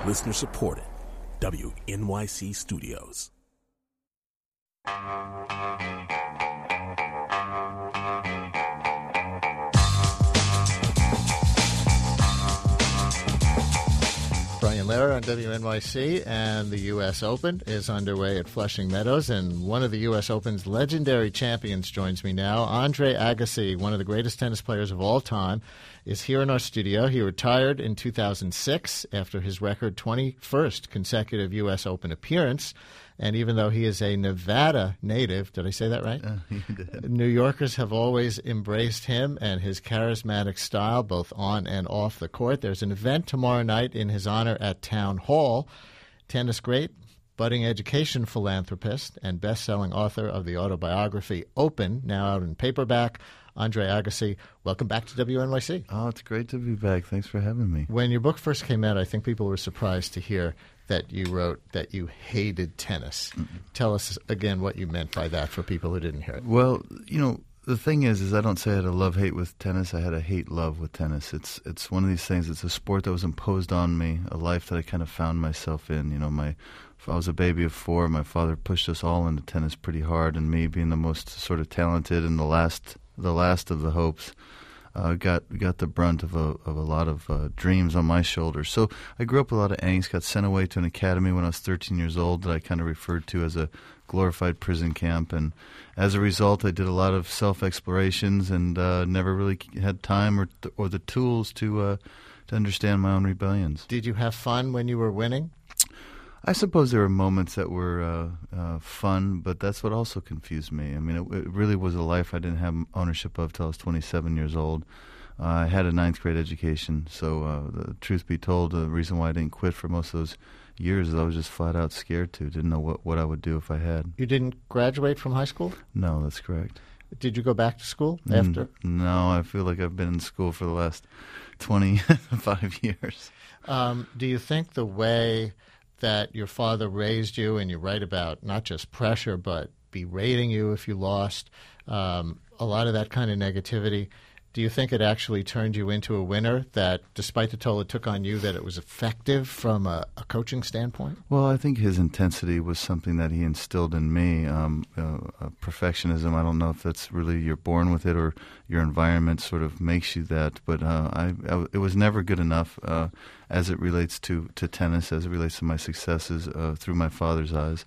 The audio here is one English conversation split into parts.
Listener supported. WNYC Studios. Brian Lehrer on WNYC, and the U.S. Open is underway at Flushing Meadows, and one of the U.S. Open's legendary champions joins me now. Andre Agassi, one of the greatest tennis players of all time, is here in our studio. He retired in 2006 after his record 21st consecutive U.S. Open appearance. And even though he is a Nevada native, did I say that right? You did. New Yorkers have always embraced him and his charismatic style, both on and off the court. There's an event tomorrow night in his honor at Town Hall. Tennis great, budding education philanthropist, and best-selling author of the autobiography Open, now out in paperback, Andre Agassi. Welcome back to WNYC. Oh, it's great to be back. Thanks for having me. When your book first came out, I think people were surprised to hear that you wrote that you hated tennis. Tell us again what you meant by that for people who didn't hear it. Well, the thing is I don't say I had a love-hate with tennis. I had a hate-love with tennis. It's one of these things. It's a sport that was imposed on me, a life that I kind of found myself in. I was a baby of 4. My father pushed us all into tennis pretty hard, and me being the most sort of talented and the last of the hopes, got the brunt of a lot of dreams on my shoulders. So I grew up with a lot of angst, got sent away to an academy when I was 13 years old that I kind of referred to as a glorified prison camp. And as a result, I did a lot of self-explorations and never really had time or the tools to understand my own rebellions. Did you have fun when you were winning? I suppose there were moments that were fun, but that's what also confused me. I mean, it really was a life I didn't have ownership of till I was 27 years old. I had a 9th grade education, so the truth be told, the reason why I didn't quit for most of those years is I was just flat out scared to. Didn't know what I would do if I had. You didn't graduate from high school? No, that's correct. Did you go back to school after? No, I feel like I've been in school for the last 25 years. Do you think the way that your father raised you, and you write about not just pressure but berating you if you lost, a lot of that kind of negativity, do you think it actually turned you into a winner, that despite the toll it took on you, that it was effective from a coaching standpoint? Well, I think his intensity was something that he instilled in me. Perfectionism, I don't know if that's really you're born with it or your environment sort of makes you that, but it was never good enough as it relates to tennis, as it relates to my successes through my father's eyes.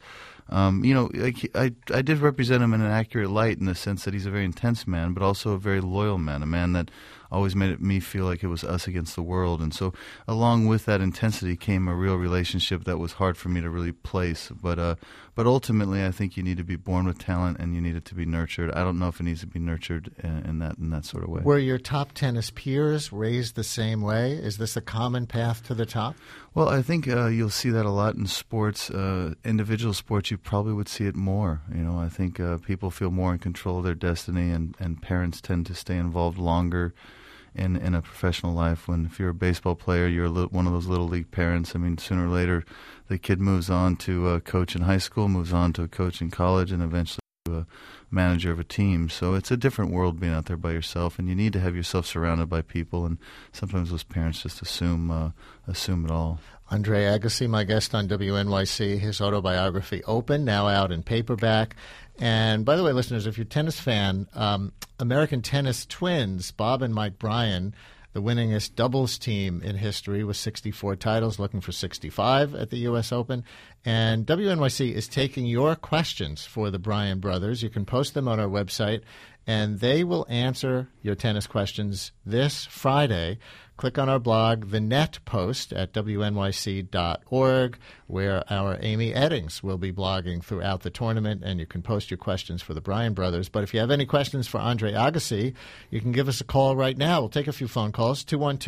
I did represent him in an accurate light in the sense that he's a very intense man, but also a very loyal man, a man that always made me feel like it was us against the world. And so along with that intensity came a real relationship that was hard for me to really place. But ultimately, I think you need to be born with talent and you need it to be nurtured. I don't know if it needs to be nurtured in that sort of way. Were your top tennis peers raised the same way? Is this a common path to the top? Well, I think you'll see that a lot in sports. Individual sports, you probably would see it more. I think people feel more in control of their destiny, and parents tend to stay involved longer in a professional life. If you're a baseball player, you're one of those little league parents. I mean, sooner or later, the kid moves on to a coach in high school, moves on to a coach in college, and eventually to a manager of a team. So it's a different world being out there by yourself, and you need to have yourself surrounded by people, and sometimes those parents just assume it all. Andre Agassi, my guest on WNYC, his autobiography Open, now out in paperback. And by the way, listeners, if you're a tennis fan, American tennis twins, Bob and Mike Bryan, the winningest doubles team in history with 64 titles, looking for 65 at the U.S. Open. And WNYC is taking your questions for the Bryan brothers. You can post them on our website, and they will answer your tennis questions this Friday. Click on our blog, The Net Post, at wnyc.org, where our Amy Eddings will be blogging throughout the tournament, and you can post your questions for the Bryan brothers. But if you have any questions for Andre Agassi, you can give us a call right now. We'll take a few phone calls,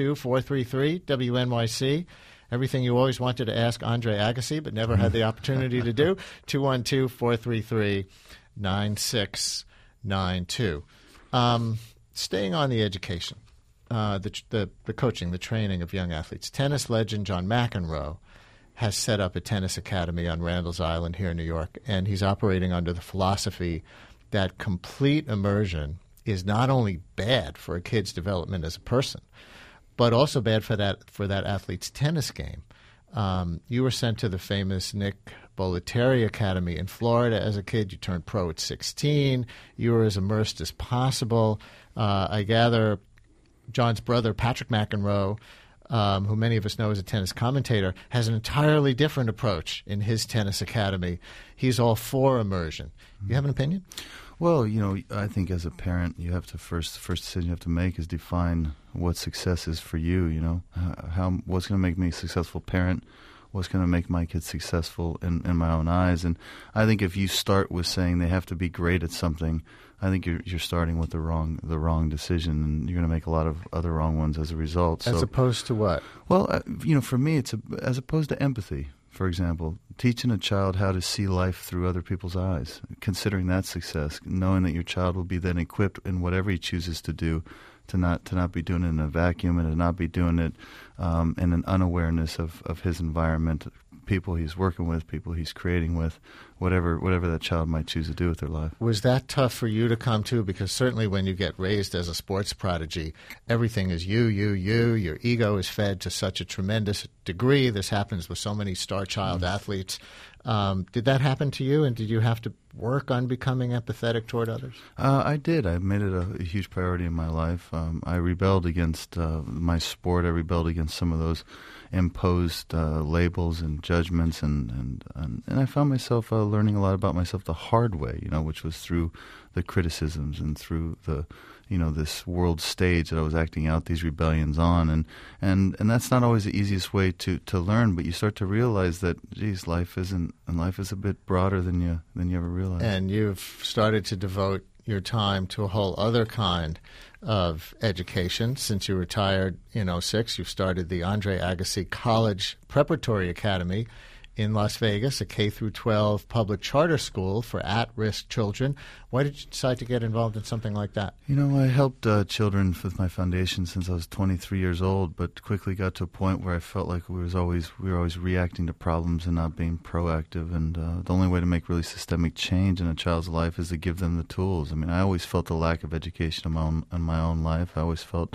212-433-WNYC. Everything you always wanted to ask Andre Agassi but never had the opportunity to do, 212-433-9692. Staying on the education. The coaching, the training of young athletes. Tennis legend John McEnroe has set up a tennis academy on Randall's Island here in New York, and he's operating under the philosophy that complete immersion is not only bad for a kid's development as a person, but also bad for that athlete's tennis game. You were sent to the famous Nick Bollettieri Academy in Florida as a kid. You turned pro at 16. You were as immersed as possible. I gather John's brother, Patrick McEnroe, who many of us know as a tennis commentator, has an entirely different approach in his tennis academy. He's all for immersion. You have an opinion? Well, I think as a parent, you have to first decision you have to make is define what success is for you. What's going to make me a successful parent? What's going to make my kids successful in my own eyes? And I think if you start with saying they have to be great at something, I think you're starting with the wrong decision, and you're going to make a lot of other wrong ones as a result. As opposed to what? Well, for me, it's as opposed to empathy. For example, teaching a child how to see life through other people's eyes, considering that success, knowing that your child will be then equipped in whatever he chooses to do, to not be doing it in a vacuum and to not be doing it in an unawareness of his environment, people he's working with, people he's creating with, whatever that child might choose to do with their life. Was that tough for you to come to? Because certainly when you get raised as a sports prodigy, everything is you. Your ego is fed to such a tremendous degree. This happens with so many star child athletes. Did that happen to you, and did you have to work on becoming empathetic toward others? I did. I made it a huge priority in my life. I rebelled against my sport. I rebelled against some of those imposed labels and judgments, and I found myself learning a lot about myself the hard way, which was through the criticisms and through the this world stage that I was acting out these rebellions on, and that's not always the easiest way to learn, but you start to realize that, geez, life is a bit broader than you ever realized. And you've started to devote your time to a whole other kind of education. Since you retired in 2006, you've started the Andre Agassi College Preparatory Academy in Las Vegas, a K-12 public charter school for at-risk children. Why did you decide to get involved in something like that? I helped children with my foundation since I was 23 years old, but quickly got to a point where I felt like we were always reacting to problems and not being proactive. And the only way to make really systemic change in a child's life is to give them the tools. I always felt the lack of education in my own life. I always felt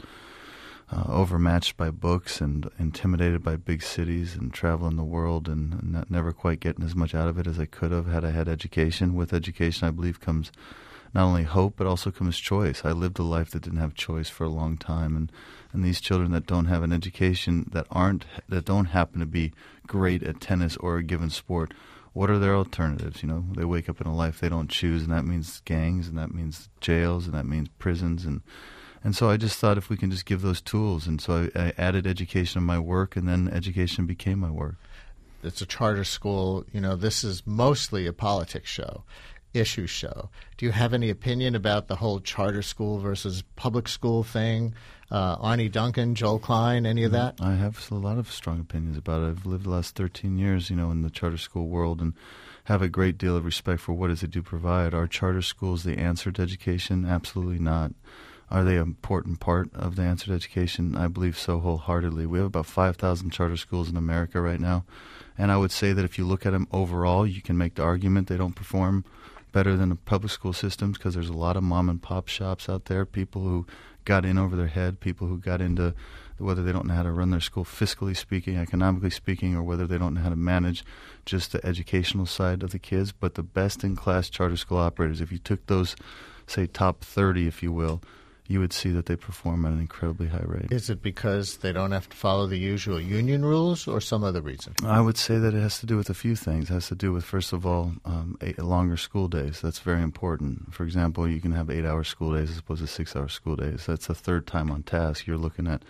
overmatched by books and intimidated by big cities and traveling the world and never quite getting as much out of it as I could have had I had education. With education, I believe, comes not only hope but also comes choice. I lived a life that didn't have choice for a long time, and these children that don't have an education, that don't happen to be great at tennis or a given sport, what are their alternatives? They wake up in a life they don't choose, and that means gangs, and that means jails, and that means prisons, and so I just thought if we can just give those tools. And so I added education to my work, and then education became my work. It's a charter school. This is mostly a politics show, issue show. Do you have any opinion about the whole charter school versus public school thing? Arnie Duncan, Joel Klein, any of that? I have a lot of strong opinions about it. I've lived the last 13 years, in the charter school world, and have a great deal of respect for what it do provide. Are charter schools the answer to education? Absolutely not. Are they an important part of the answer to education? I believe so wholeheartedly. We have about 5,000 charter schools in America right now, and I would say that if you look at them overall, you can make the argument they don't perform better than the public school systems, because there's a lot of mom-and-pop shops out there, people who got in over their head, people who got into whether they don't know how to run their school fiscally speaking, economically speaking, or whether they don't know how to manage just the educational side of the kids. But the best-in-class charter school operators, if you took those, say, top 30, if you will, you would see that they perform at an incredibly high rate. Is it because they don't have to follow the usual union rules or some other reason? I would say that it has to do with a few things. It has to do with, first of all, longer school days. That's very important. For example, you can have 8-hour school days as opposed to 6-hour school days. That's a third time on task. You're looking at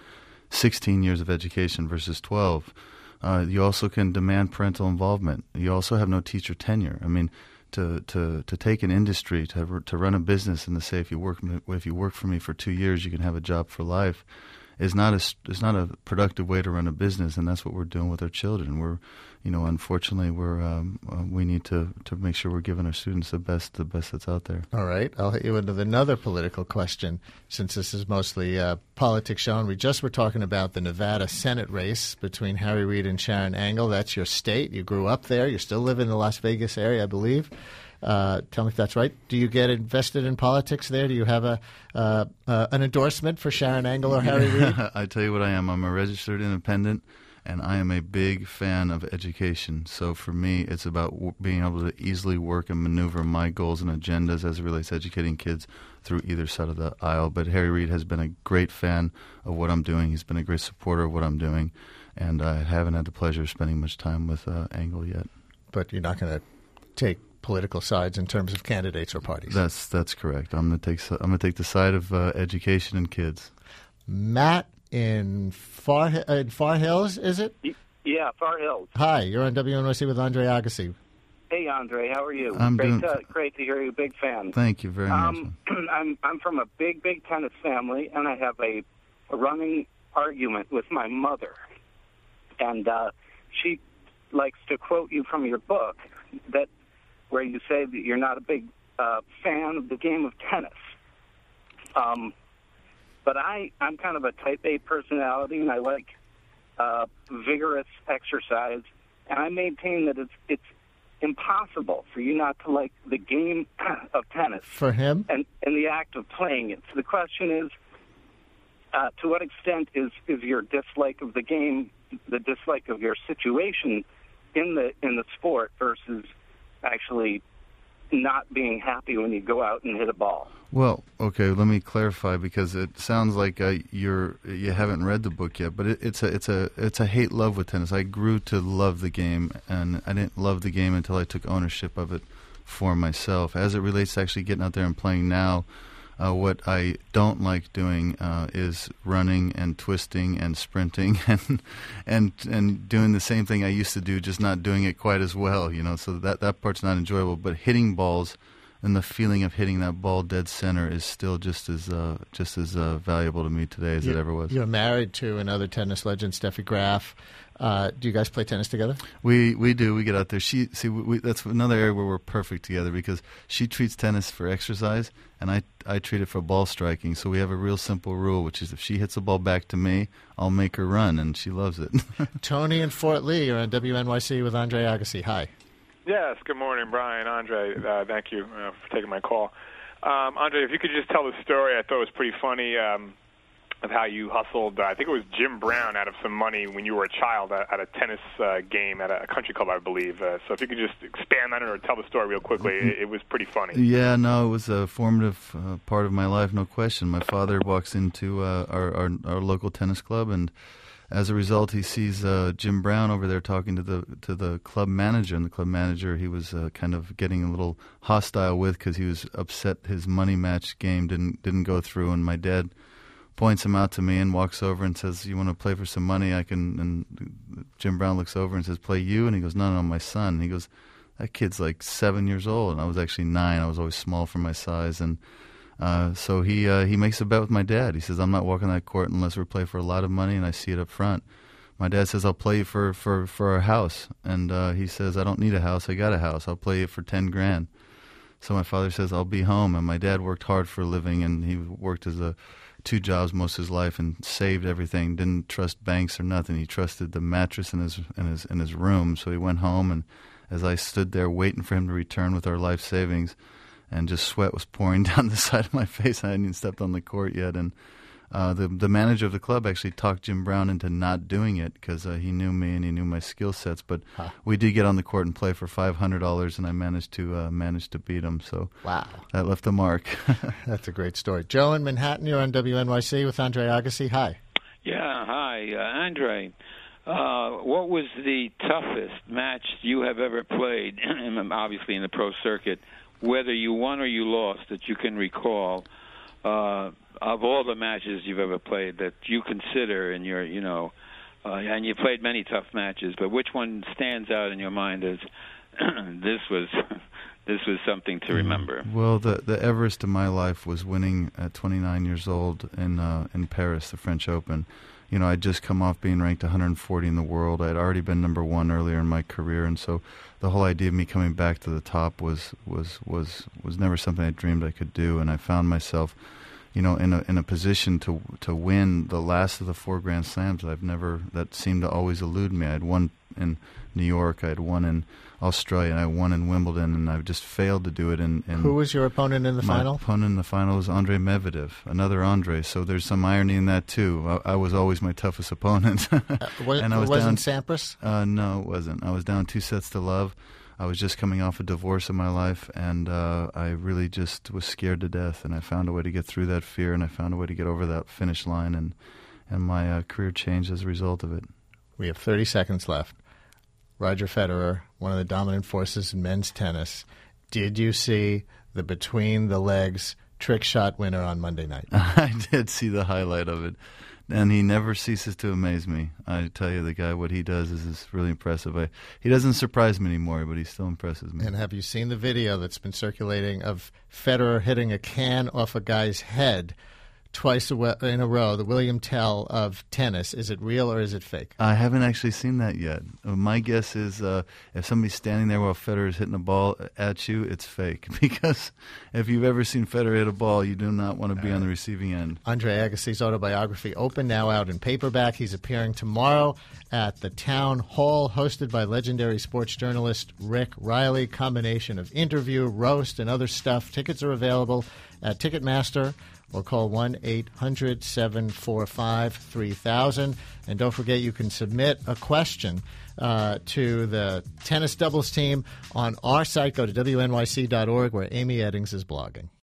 16 years of education versus 12. You also can demand parental involvement. You also have no teacher tenure. To take an industry, to run a business, and to say if you work for me for 2 years, you can have a job for life, is not a productive way to run a business, and that's what we're doing with our children. Unfortunately, we need to make sure we're giving our students the best that's out there. All right, I'll hit you with another political question, since this is mostly politics show, and we just were talking about the Nevada Senate race between Harry Reid and Sharon Angle. That's your state. You grew up there. You still live in the Las Vegas area, I believe. Tell me if that's right. Do you get invested in politics there? Do you have an endorsement for Sharon Angle or Harry Reid? I tell you what I am. I'm a registered independent, And I am a big fan of education. So for me, it's about being able to easily work and maneuver my goals and agendas as it relates to educating kids through either side of the aisle. But Harry Reid has been a great fan of what I'm doing. He's been a great supporter of what I'm doing. And I haven't had the pleasure of spending much time with Engel yet. But you're not going to take political sides in terms of candidates or parties. That's correct. I'm going to take the side of education and kids. Matt in Far Hills, is it? Yeah, Far Hills. Hi, you're on WNYC with Andre Agassi. Hey, Andre, how are you? I'm great to hear you. Big fan. Thank you very much. I'm from a big tennis family, and I have a running argument with my mother. And she likes to quote you from your book, where you say that you're not a big fan of the game of tennis. But I'm kind of a type A personality, and I like vigorous exercise. And I maintain that it's impossible for you not to like the game of tennis. For him? And the act of playing it. So the question is, to what extent is your dislike of the game the dislike of your situation in the sport versus actually not being happy when you go out and hit a ball? Well, okay, let me clarify, because it sounds like you haven't read the book yet, but it's a hate love with tennis. I grew to love the game, and I didn't love the game until I took ownership of it for myself. As it relates to actually getting out there and playing now, what I don't like doing is running and twisting and sprinting and doing the same thing I used to do, just not doing it quite as well. So that part's not enjoyable. But hitting balls and the feeling of hitting that ball dead center is still just as valuable to me today as it ever was. You're married to another tennis legend, Steffi Graf. Do you guys play tennis together? We do. We get out there. That's another area where we're perfect together, because she treats tennis for exercise, and I treat it for ball striking. So we have a real simple rule, which is if she hits a ball back to me, I'll make her run, and she loves it. Tony in Fort Lee, you're on WNYC with Andre Agassi. Hi. Yes, good morning, Brian. Andre, thank you for taking my call. Andre, if you could just tell the story, I thought it was pretty funny, of how you hustled, I think it was Jim Brown, out of some money when you were a child at a tennis game at a country club, I believe. So if you could just expand on it or tell the story real quickly, it was pretty funny. Yeah, no, it was a formative part of my life, no question. My father walks into our local tennis club, and as a result, he sees Jim Brown over there talking to the club manager, and the club manager he was kind of getting a little hostile with, because he was upset his money match game didn't go through, and my dad points him out to me and walks over and says, "You want to play for some money? I can." And Jim Brown looks over and says, "Play you?" And he goes, "No, my son." And he goes, "That kid's like 7 years old," and I was actually 9. I was always small for my size, and so he makes a bet with my dad. He says, "I'm not walking that court unless we play for a lot of money, and I see it up front." My dad says, "I'll play you for our house," and he says, "I don't need a house. I got a house. I'll play you for $10,000." So my father says, "I'll be home." And my dad worked hard for a living, and he worked as 2 jobs most of his life and saved everything. Didn't trust banks or nothing. He trusted the mattress in his room. So he went home, and as I stood there waiting for him to return with our life savings, and just sweat was pouring down the side of my face, I hadn't even stepped on the court yet. And the manager of the club actually talked Jim Brown into not doing it, because he knew me and he knew my skill sets. But we did get on the court and play for $500, and I managed to beat him. So wow, that left a mark. That's a great story. Joe in Manhattan, you're on WNYC with Andre Agassi. Hi. Yeah, hi, Andre. What was the toughest match you have ever played, obviously in the pro circuit, whether you won or you lost, that you can recall? Of all the matches you've ever played that you consider in your, and you played many tough matches, but which one stands out in your mind as this was something to remember? Well, the Everest of my life was winning at 29 years old in Paris, the French Open. I'd just come off being ranked 140 in the world. I'd already been number 1 earlier in my career, and so the whole idea of me coming back to the top was never something I dreamed I could do, and I found myself in a position to win the last of the 4 Grand Slams that seemed to always elude me. I had won in New York. I had won in Australia, and I won in Wimbledon, and I just failed to do it. Who was your opponent in the final? My opponent in the final was Andre Medvedev, another Andre. So there's some irony in that too. I was always my toughest opponent. And I was wasn't Sampras? No, it wasn't. I was down 2-0. I was just coming off a divorce in my life, and I really just was scared to death. And I found a way to get through that fear, and I found a way to get over that finish line, and my career changed as a result of it. We have 30 seconds left. Roger Federer, one of the dominant forces in men's tennis. Did you see the between-the-legs trick shot winner on Monday night? I did see the highlight of it, and he never ceases to amaze me. I tell you, the guy, what he does is really impressive. He doesn't surprise me anymore, but he still impresses me. And have you seen the video that's been circulating of Federer hitting a can off a guy's head twice in a row, the William Tell of tennis? Is it real or is it fake? I haven't actually seen that yet. My guess is if somebody's standing there while Federer's hitting a ball at you, it's fake. Because if you've ever seen Federer hit a ball, you do not want to be on the receiving end. Andre Agassi's autobiography, Open, now out in paperback. He's appearing tomorrow at the Town Hall, hosted by legendary sports journalist Rick Riley. Combination of interview, roast, and other stuff. Tickets are available at Ticketmaster, or call 1-800-745-3000. And don't forget, you can submit a question to the tennis doubles team on our site. Go to wnyc.org, where Amy Eddings is blogging.